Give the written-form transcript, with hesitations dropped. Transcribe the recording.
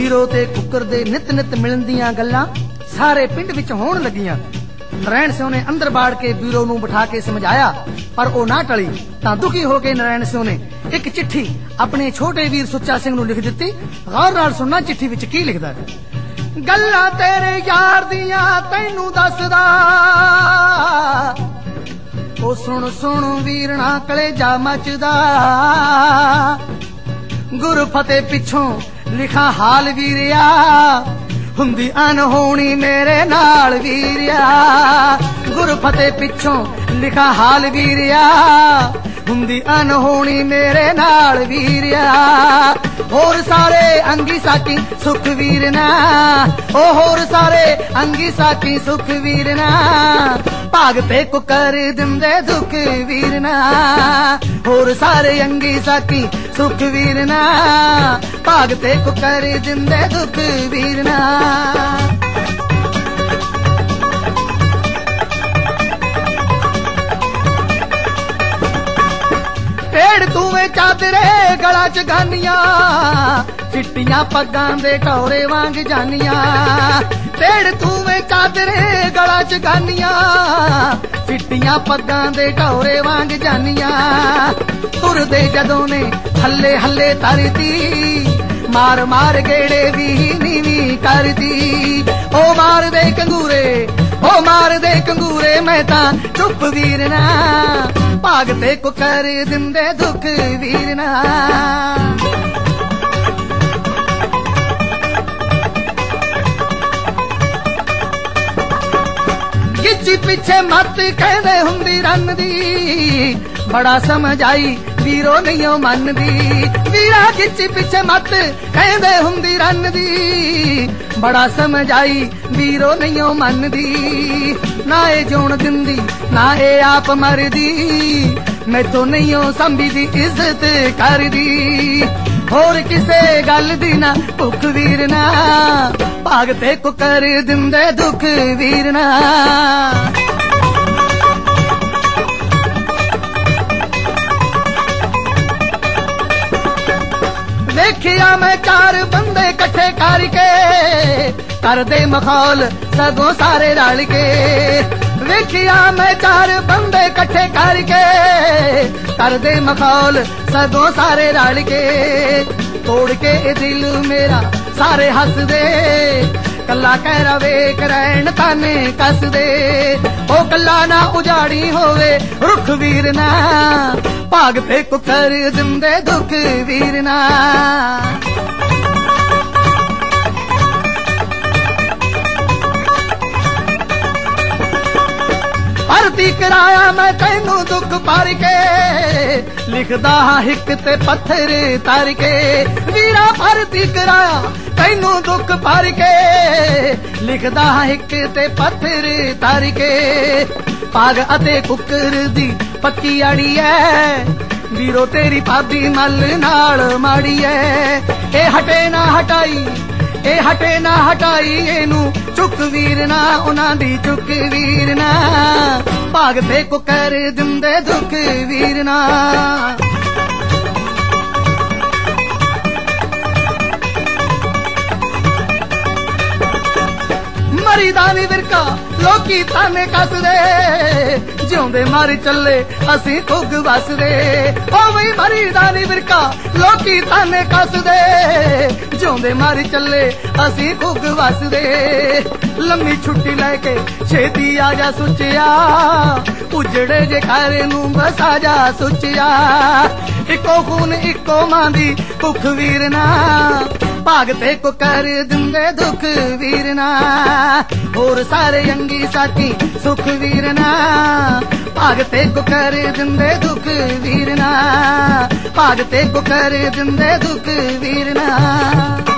ਵੀਰੋ ਤੇ ਕੁੱਕਰ ਦੇ ਨਿਤ ਨਿਤ ਮਿਲਣ ਦੀਆਂ ਗੱਲਾਂ ਸਾਰੇ ਪਿੰਡ ਵਿੱਚ ਹੋਣ ਲੱਗੀਆਂ। ਨਰੈਣ ਸਿਉ ਨੇ ਅੰਦਰ ਬਾੜ ਕੇ ਵੀਰੋ ਨੂੰ ਬਿਠਾ ਕੇ ਸਮਝਾਇਆ, ਪਰ ਉਹ ਨਾ ਟਲੀ। ਤਾਂ ਦੁਖੀ ਹੋ ਕੇ ਨਰੈਣ ਸਿਉ ਨੇ ਇੱਕ ਚਿੱਠੀ ਆਪਣੇ ਛੋਟੇ ਵੀਰ ਸੁੱਚਾ ਸਿੰਘ ਨੂੰ ਲਿਖ ਦਿੱਤੀ। ਗੌਰ ਨਾਲ ਸੁਣਨਾ ਚਿੱਠੀ ਵਿੱਚ ਕੀ ਲਿਖਦਾ। ਗੱਲਾਂ ਤੇਰੇ ਯਾਰ ਦੀਆਂ ਤੈਨੂੰ ਦੱਸਦਾ, ਉਹ ਸੁਣ ਸੁਣ ਵੀਰਣਾ ਕਲੇਜਾ ਮੱਚਦਾ। ਗੁਰ ਫਤਿਹ ਪਿੱਛੋਂ ਲਿਖਾਂ ਹਾਲ ਵੀਰਿਆ, ਹੁੰਦੀ ਅਨਹੋਣੀ ਮੇਰੇ ਨਾਲ ਵੀਰਿਆ। ਗੁਰ ਫਤਿਹ ਪਿੱਛੋਂ ਲਿਖਾਂ ਹਾਲ ਵੀਰਿਆ, ਹੁੰਦੀ ਅਨਹੋਣੀ ਮੇਰੇ ਨਾਲ ਵੀਰਿਆ। ਹੋਰ ਸਾਰੇ ਅੰਗੀ ਸਾਕੀ ਸੁਖ ਵੀਰਨਾ, ਉਹ ਹੋਰ ਸਾਰੇ ਅੰਗੀ ਸਾਕੀ ਸੁਖ ਵੀਰਨਾ। ਭਾਗ ਤੇ ਕੁਕਰ ਦਿੰਦੇ ਦੁੱਖ ਵੀਰਨਾ, ਹੋਰ ਸਾਰੇ ਅੰਗੀ ਸਾਕੀ ਸੁਖ ਵੀਰਨਾ। ਭਾਗ ਤੇ ਕੁਕਰ ਦਿੰਦੇ ਦੁੱਖ ਵੀਰਨਾ। ਢੇੜ ਤੂਵੇਂ ਚਾਦਰੇ ਗਲਾਂ ਚ ਗਾਨੀਆਂ, ਚਿੱਟੀਆਂ ਪੱਗਾਂ ਦੇ ਟੌਰੇ ਵਾਂਗ ਜਾਨੀਆਂ। ਢੇੜ ਤੂਵੇਂ ਚਾਦਰੇ ਗਲਾਂ ਚ ਗਾਨੀਆਂ, ਚਿੱਟੀਆਂ ਪੱਗਾਂ ਦੇ ਟੌਰੇ ਵਾਂਗ ਜਾਨੀਆਂ। ਤੁਰਦੇ ਜਦੋਂ ਨੇ ਹੱਲੇ ਹੱਲੇ ਤਰਦੀ, ਮਾਰ ਮਾਰ ਗੇੜੇ ਵੀ ਨੀਵੀਂ ਕਰਦੀ। ਉਹ ਮਾਰਦੇ ਕੰਗੂਰੇ, ਉਹ ਮਾਰਦੇ ਕੰਗੂਰੇ, ਮੈਂ ਤਾਂ ਚੁੱਪ ਵੀਰਨਾ। ਭਾਗ ਤੇ ਕੁਕਰ ਦਿੰਦੇ ਦੁੱਖ ਵੀਰਨਾ। ਗਿੱਚੀ ਪਿੱਛੇ ਮੱਤ ਕਹਿੰਦੇ ਹੁੰਦੀ ਰੰਨ ਦੀ, ਬੜਾ ਸਮਝ ਆਈ ਵੀਰੋ ਨਹੀਂਓ ਮੰਨਦੀ। ਵੀਰਾ ਗਿੱਚੀ ਪਿੱਛੇ ਮੱਤ ਕਹਿੰਦੇ ਹੁੰਦੀ ਰੰਨ ਦੀ, ਬੜਾ ਸਮਝ ਆਈ ਵੀਰੋ ਨਹੀਂਓ ਮੰਨਦੀ। ਨਾ ਇਹ ਜਿਉਣ ਦਿੰਦੀ ਨਾ ਇਹ ਆਪ ਮਰਦੀ, ਮੈਥੋਂ ਨਹੀਂਓ ਸੰਭੀ ਦੀ ਇੱਜ਼ਤ ਕਰਦੀ। ਹੋਰ ਕਿਸੇ ਗੱਲ ਦੀ ਨਾ ਭੁੱਖ ਵੀਰਨਾ, ਭਾਗ ਤੇ ਕੁਕਰ ਦਿੰਦੇ ਦੁੱਖ ਵੀਰਨਾ। ਵੇਖਿਆ ਮੈਂ ਚਾਰ ਬੰਦੇ ਇਕੱਠੇ ਕਰਕੇ, ਕਰਦੇ ਮਖੌਲ ਸਗੋਂ ਸਾਰੇ ਰਲ ਕੇ। ਵੇਖਿਆ ਮੈਂ ਚਾਰ ਬੰਦੇ ਇਕੱਠੇ ਕਰਕੇ, ਕਰਦੇ ਮਖੌਲ ਸਗੋਂ ਸਾਰੇ ਰਲ ਕੇ। ਤੋੜ ਕੇ ਇਹ ਦਿਲ ਮੇਰਾ ਸਾਰੇ ਹੱਸਦੇ, ਕੱਲਾ ਕਹਿ ਵੇਖ ਰਹਿਣ ਤਾਨੇ ਕੱਸਦੇ। ਉਹ ਕੱਲਾ ਨਾ ਉਜਾੜੀ ਹੋਵੇ ਰੁੱਖ ਵੀਰਨਾ, ਭਾਗ ਤੇ ਕੁਕਰ ਦਿੰਦੇ ਦੁੱਖ ਵੀਰਨਾ। ਭਰਤੀ ਕਰਾਇਆ ਮੈਂ ਤੈਨੂੰ ਦੁੱਖ ਭਰ ਕੇ, ਲਿਖਦਾ ਹਾਂ ਹਿੱਕ ਤੇ ਪੱਥਰ ਤਰ ਕੇ। ਵੀਰਾ ਭਰਤੀ ਕਰਾਇਆ ਤੈਨੂੰ ਦੁੱਖ ਭਰ ਕੇ, ਲਿਖਦਾ ਹਾਂ ਹਿੱਕ ਤੇ ਪੱਥਰ ਤਰ ਕੇ। ਭਾਗ ਅਤੇ ਕੁੱਕਰ ਦੀ ਪੱਕੀ ਆੜੀ ਐ, ਵੀਰੋ ਤੇਰੀ ਭਾਬੀ ਮੱਲ ਨਾਲ ਮਾੜੀ ਐ। ਇਹ ਹਟੇ ਨਾ ਹਟਾਈ, ਇਹ ਹਟੇ ਨਾ ਹਟਾਈ, ਇਹਨੂੰ ਚੁੱਕ ਵੀਰਨਾ, ਉਹਨਾਂ ਦੀ ਚੁੱਕ ਵੀਰਨਾ। ਭਾਗ ਤੇ ਕੁਕਰ ਦਿੰਦੇ ਦੁੱਖ ਵੀਰਨਾ। ਮਰੀਦਾ ਨੀ ਵਿਰਕਾ ਲੋਕੀ ਤਾਨੇ ਕੱਸਦੇ, ਜਿਉਂਦੇ ਮਰ ਚੱਲੇ ਅਸੀਂ ਕੁੱਗ ਵਸਦੇ। ਓ ਬਈ ਮਰੀਦਾ ਨੀ ਵਿਰਕਾ ਲੋਕੀ ਤਾਨੇ ਕੱਸਦੇ, ਜਿਉਂਦੇ ਮਰ ਚੱਲੇ ਅਸੀਂ ਕੁੱਗ ਵਸਦੇ। ਲੰਮੀ ਛੁੱਟੀ ਲੈ ਕੇ ਛੇਤੀ ਆ ਜਾ ਸੁੱਚਿਆ, ਉਜੜੇ ਜੇ ਘਰ ਨੂੰ ਬਸਾ ਜਾ ਸੁੱਚਿਆ। ਇੱਕੋ ਖੂਨ ਇੱਕੋ ਮਾਂ ਦੀ ਭੁੱਖ ਵੀਰਨਾ, ਭਾਗ ਤੇ ਕੁਕਰ ਦਿੰਦੇ ਦੁੱਖ ਵੀਰਨਾ। ਹੋਰ ਸਾਰੇ ਅੰਗੀ ਸਾਕੀ ਸੁਖ ਵੀਰਨਾ, ਭਾਗ ਤੇ ਕੁਕਰ ਦਿੰਦੇ ਦੁੱਖ ਵੀਰਨਾ। ਭਾਗ ਤੇ ਕੁਕਰ ਦਿੰਦੇ ਦੁੱਖ ਵੀਰਨਾ।